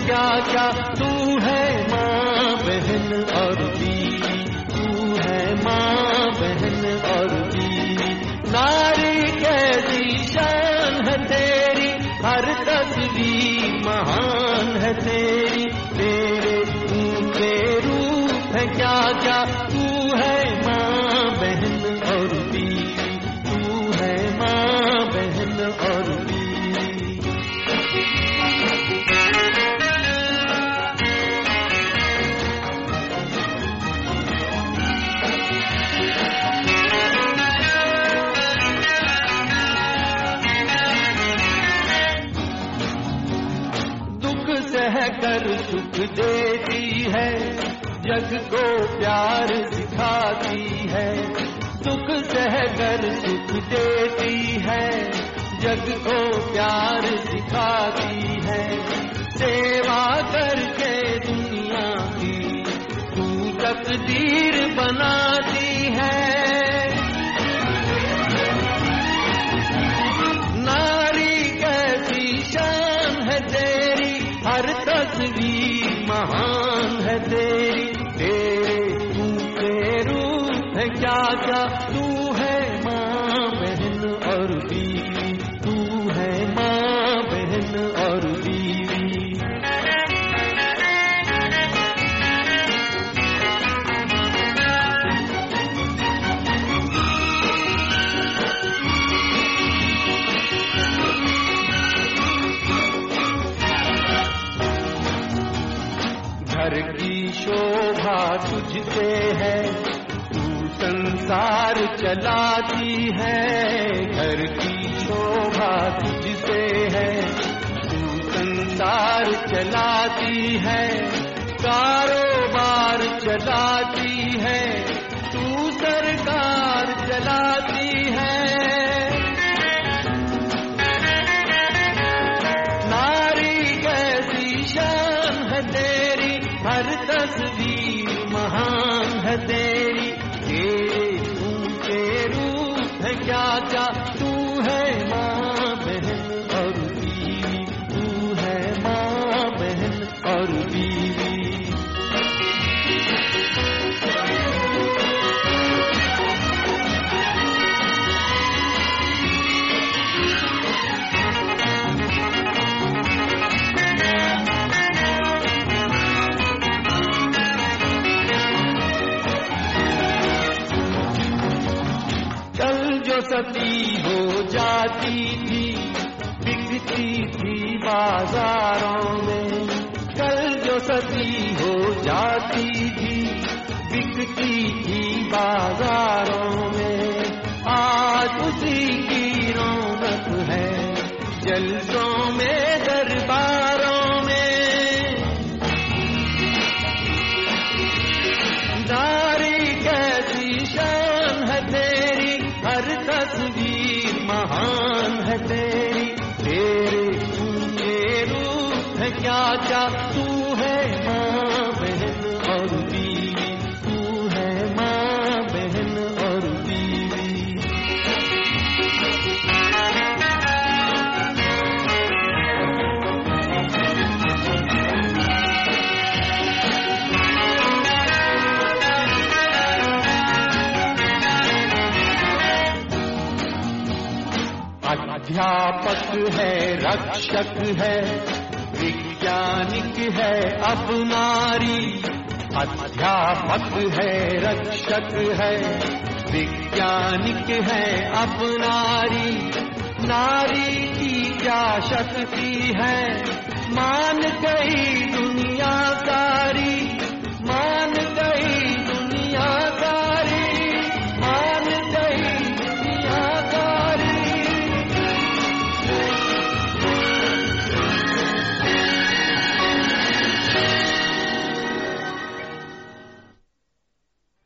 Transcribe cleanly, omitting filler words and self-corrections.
क्या क्या तू है माँ बहन और बीवी, तू है माँ बहन और बीवी। नारी कैसी शान है तेरी, हर तस्वीर महान है तेरी, तेरे ऊंचे रूप है क्या क्या तू है माँ बहन और बीवी, तू है माँ बहन और बीवी। कर सुख देती है, जग को प्यार सिखाती है। दुख सहकर सुख देती है, जग को प्यार सिखाती है। सेवा करके दुनिया की तू तकदीर बनाती है। नारी कैसी शान है तेरी, हर तस्वीर महान है तेरी, तेरे ऊंचे रूप है क्या क्या तू है माँ बहन और बीवी, तू है माँ बहन और बीवी। घर की शोभा तुझसे है, तू संसार चलाती है। घर की शोभा तुझसे है, तू संसार चलाती है। कारोबार चलाती है, तू सरकार चलाती है। हर तस्वीर महान है तेरी, तेरे ऊंचे रूप है क्या क्या तू है माँ बहन और बीवी, तू है माँ बहन और बीवी। सती हो जाती थी, बिकती थी बाजारों में। कल जो सती हो जाती थी, बिकती थी बाजारों में। आज उसी की रौनक है जलसों में, दरबारों में। नारी कैसी शान है तेरी, हर तस्वीर महान है तेरी, तेरे ऊंचे रूप है क्या क्या तू है माँ बहन और बीवी, तू है माँ बहन और बीवी। अध्यापक है, रक्षक है, वैज्ञानिक है अब नारी। अध्यापक है, रक्षक है, वैज्ञानिक है अब नारी। नारी की क्या शक्ति है, मान गई दुनिया सारी।